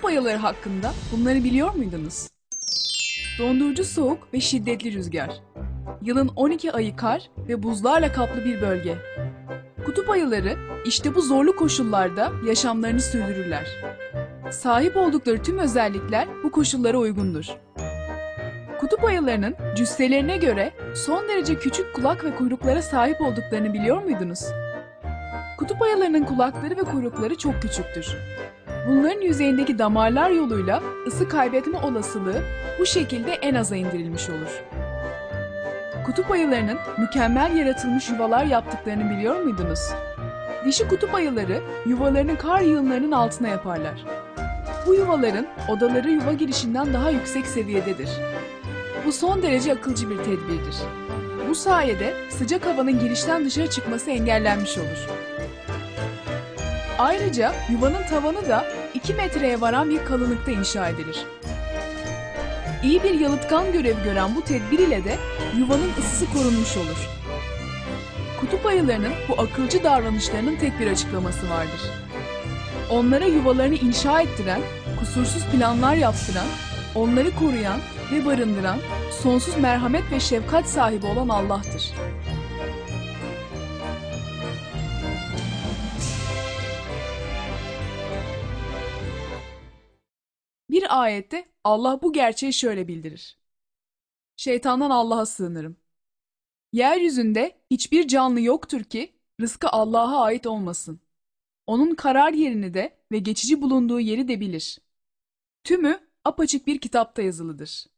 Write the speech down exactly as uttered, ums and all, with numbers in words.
Kutup ayıları hakkında bunları biliyor muydunuz? Dondurucu soğuk ve şiddetli rüzgar. Yılın on iki ayı kar ve buzlarla kaplı bir bölge. Kutup ayıları işte bu zorlu koşullarda yaşamlarını sürdürürler. Sahip oldukları tüm özellikler bu koşullara uygundur. Kutup ayılarının cüsselerine göre son derece küçük kulak ve kuyruklara sahip olduklarını biliyor muydunuz? Kutup ayılarının kulakları ve kuyrukları çok küçüktür. Bunların yüzeyindeki damarlar yoluyla ısı kaybetme olasılığı bu şekilde en aza indirilmiş olur. Kutup ayılarının mükemmel yaratılmış yuvalar yaptıklarını biliyor muydunuz? Dişi kutup ayıları yuvalarını kar yığınlarının altına yaparlar. Bu yuvaların odaları yuva girişinden daha yüksek seviyededir. Bu son derece akılcı bir tedbirdir. Bu sayede sıcak havanın girişten dışarı çıkması engellenmiş olur. Ayrıca yuvanın tavanı da iki metreye varan bir kalınlıkta inşa edilir. İyi bir yalıtkan görevi gören bu tedbir ile de yuvanın ısısı korunmuş olur. Kutup ayılarının bu akılcı davranışlarının tek bir açıklaması vardır. Onlara yuvalarını inşa ettiren, kusursuz planlar yaptıran, onları koruyan ve barındıran, sonsuz merhamet ve şefkat sahibi olan Allah'tır. Bir ayette Allah bu gerçeği şöyle bildirir. Şeytandan Allah'a sığınırım. Yeryüzünde hiçbir canlı yoktur ki rızkı Allah'a ait olmasın. Onun karar yerini de ve geçici bulunduğu yeri de bilir. Tümü apaçık bir kitapta yazılıdır.